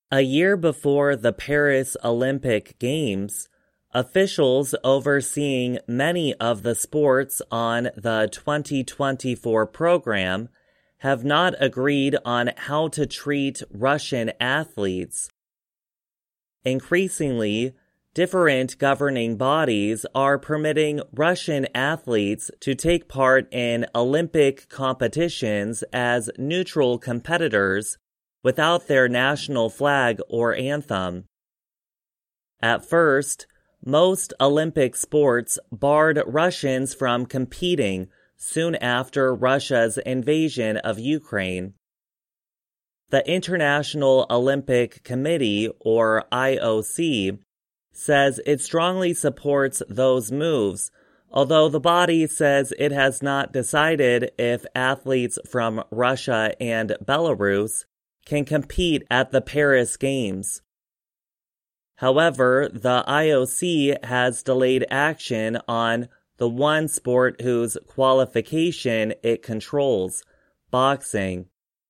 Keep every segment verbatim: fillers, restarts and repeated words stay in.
A year before the Paris Olympic Games, officials overseeing many of the sports on the twenty twenty-four program have not agreed on how to treat Russian athletes. Increasingly, different governing bodies are permitting Russian athletes to take part in Olympic competitions as neutral competitors without their national flag or anthem. At first, most Olympic sports barred Russians from competing soon after Russia's invasion of Ukraine. The International Olympic Committee, or I O C, says it strongly supports those moves, although the body says it has not decided if athletes from Russia and Belarus can compete at the Paris Games. However, the I O C has delayed action on the one sport whose qualification it controls, boxing.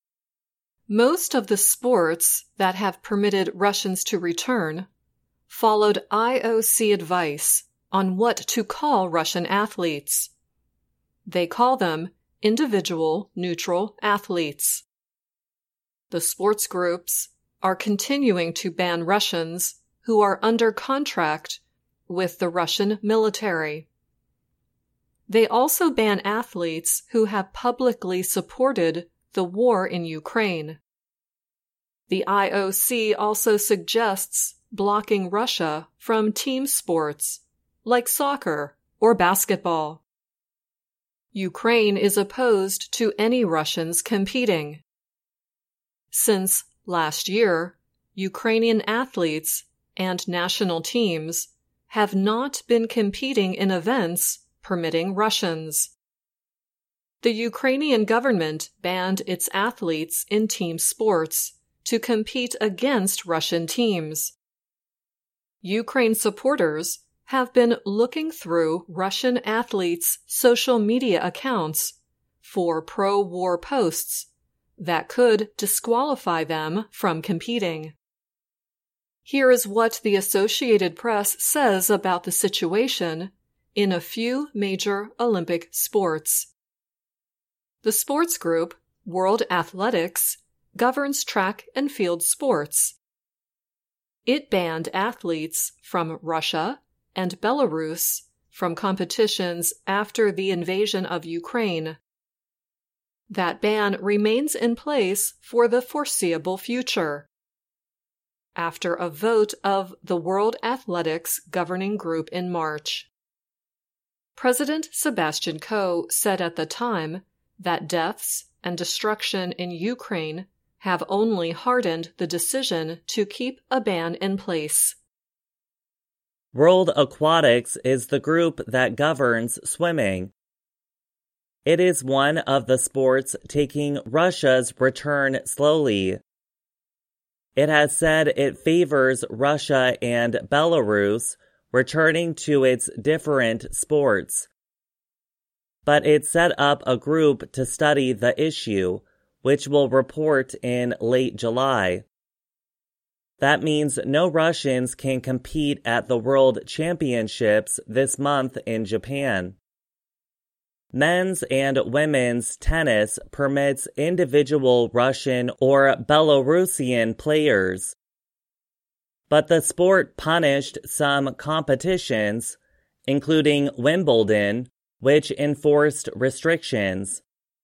Most of the sports that have permitted Russians to return followed I O C advice on what to call Russian athletes. They call them individual neutral athletes. The sports groups are continuing to ban Russians who are under contract with the Russian military. They also ban athletes who have publicly supported the war in Ukraine. The I O C also suggests blocking Russia from team sports like soccer or basketball. Ukraine is opposed to any Russians competing. Since last year, Ukrainian athletes and national teams have not been competing in events permitting Russians. The Ukrainian government banned its athletes in team sports to compete against Russian teams. Ukraine supporters have been looking through Russian athletes' social media accounts for pro-war posts that could disqualify them from competing. Here is what the Associated Press says about the situation in a few major Olympic sports. The sports group, World Athletics, governs track and field sports. It banned athletes from Russia and Belarus from competitions after the invasion of Ukraine. That ban remains in place for the foreseeable future. After a vote of the World Athletics governing group in March, President Sebastian Coe said at the time that deaths and destruction in Ukraine have only hardened the decision to keep a ban in place. World Aquatics is the group that governs swimming. It is one of the sports taking Russia's return slowly. It has said it favors Russia and Belarus returning to its different sports. But it set up a group to study the issue, which will report in late July. That means no Russians can compete at the World Championships this month in Japan. Men's and women's tennis permits individual Russian or Belarusian players. But the sport punished some competitions, including Wimbledon, which enforced restrictions.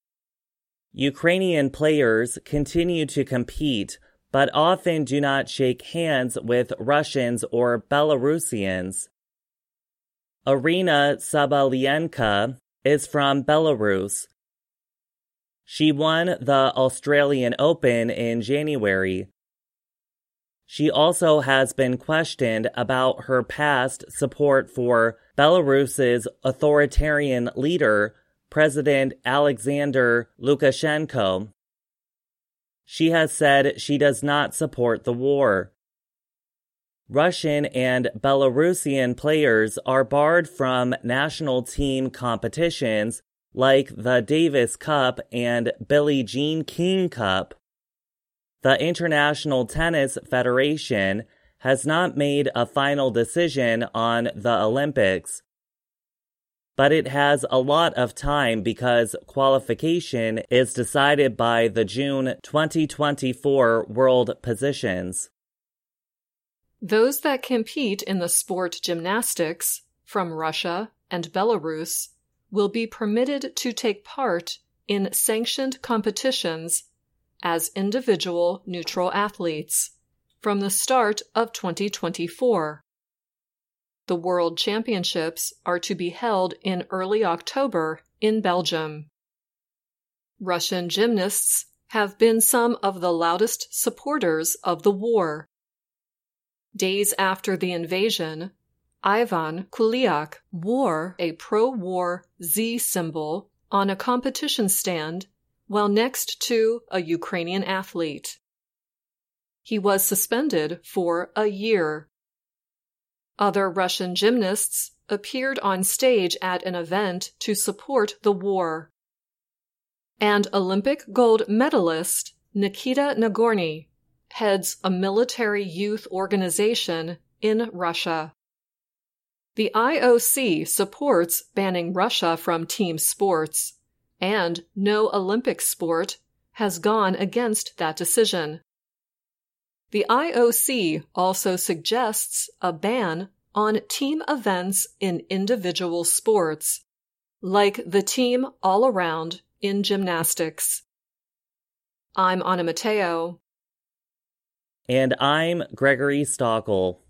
Ukrainian players continue to compete, but often do not shake hands with Russians or Belarusians. Arina Sabalenka is from Belarus. She won the Australian Open in January. She also has been questioned about her past support for Belarus's authoritarian leader, President Alexander Lukashenko. She has said she does not support the war. Russian and Belarusian players are barred from national team competitions like the Davis Cup and Billie Jean King Cup. The International Tennis Federation has not made a final decision on the Olympics, but it has a lot of time because qualification is decided by the June twenty twenty-four world positions. Those that compete in the sport gymnastics from Russia and Belarus will be permitted to take part in sanctioned competitions as individual neutral athletes from the start of twenty twenty-four. The World Championships are to be held in early October in Belgium. Russian gymnasts have been some of the loudest supporters of the war. Days after the invasion, Ivan Kulyak wore a pro-war Z symbol on a competition stand while next to a Ukrainian athlete. He was suspended for a year. Other Russian gymnasts appeared on stage at an event to support the war. And Olympic gold medalist Nikita Nagorny heads a military youth organization in Russia. The I O C supports banning Russia from team sports, and no Olympic sport has gone against that decision. The I O C also suggests a ban on team events in individual sports, like the team all-around in gymnastics. I'm Anna Matteo. And I'm Gregory Stockel.